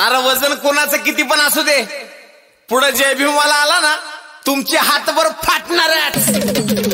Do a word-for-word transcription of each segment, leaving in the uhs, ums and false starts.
अरे वजन कोणाचं किती पण असू दे, पुढे जय भीमवाला आला ना तुमचे हातभर फाटणारच।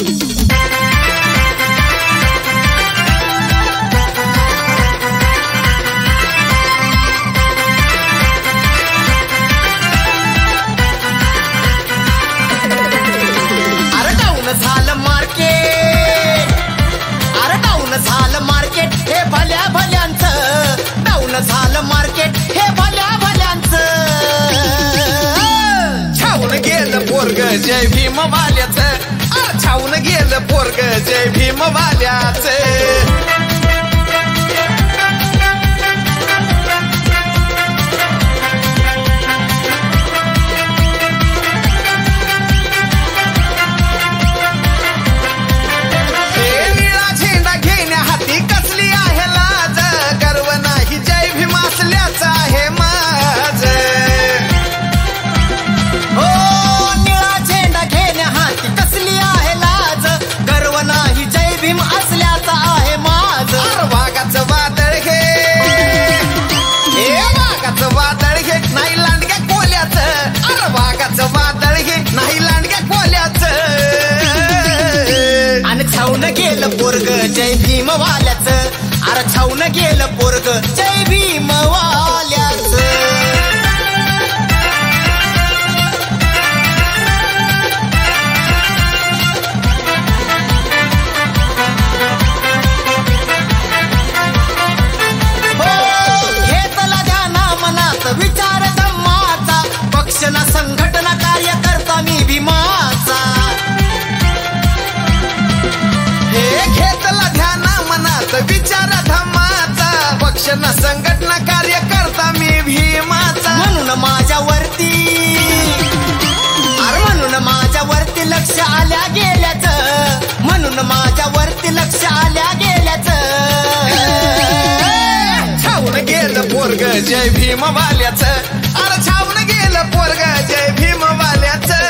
झालं मार्केट, अरे डाऊन झालं मार्केट हे भल्या भल्यांचं, डाऊन झालं मार्केट हे भल्या भल्यांचं। छावून गेलं पोरग जय भीम वाल्याचं, अरे छावून गेलं पोरग जय भीम वाल्याचं। गेलं पोरग जय भीम वाल्याचं, अरे छावून गेलं पोरग जय भीम वाल्याचं। हो घेतला ध्याना मनात विचार धम्माचा, पक्ष ना संघटना कार्यकर्ता मी भीमाचा। घेतला ध्याना मनात विचार धम्माचा, पक्ष न संघटना कार्यकर्ता मी भीमाचा। म्हणून माझ्यावरती, अरे म्हणून माझ्यावरती लक्ष आल्या गेल्याचं, म्हणून माझ्यावरती लक्ष आल्या गेल्याचं। छावून गेलं पोरग जय भीम वाल्याचं, अरे छावून गेलं पोरग जय भीम वाल्याचं।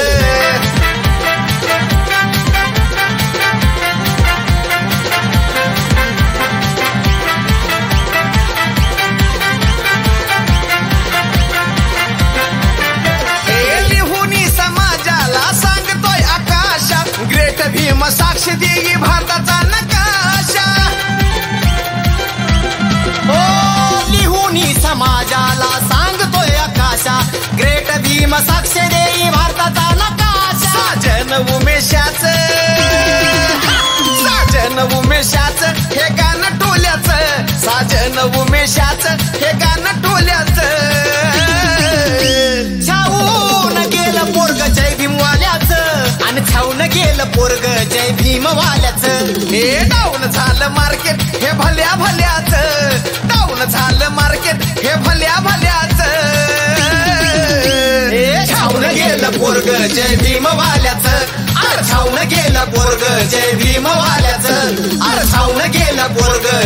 भीम साक्ष देई भारताचा नकाशा, हो लिहूनी समाजाला सांगतोय आकाशा, ग्रेट भीम साक्ष देई भारताचा नकाशा। साजन उमेशाचं, साजन उमेशाचं हे गाणं टोल्याचं, साजन उमेशाचं हे गाणं टोल्याचं। छावून गेलं पोरग जय भीम वाल्याचं, आणि छावून गेलं पोरग जय भीम वाल्याचं। हे डाऊन झालं मार्केट हे भल्या भल्याचं, डाऊन झालं मार्केट हे भल्या भल्याचं। हे छावून गेलं पोरग जय भीम वाल्याचं, अरे छावून गेलं पोरग जय भीम वाल्याचं, अरे छावून गेलं पोरग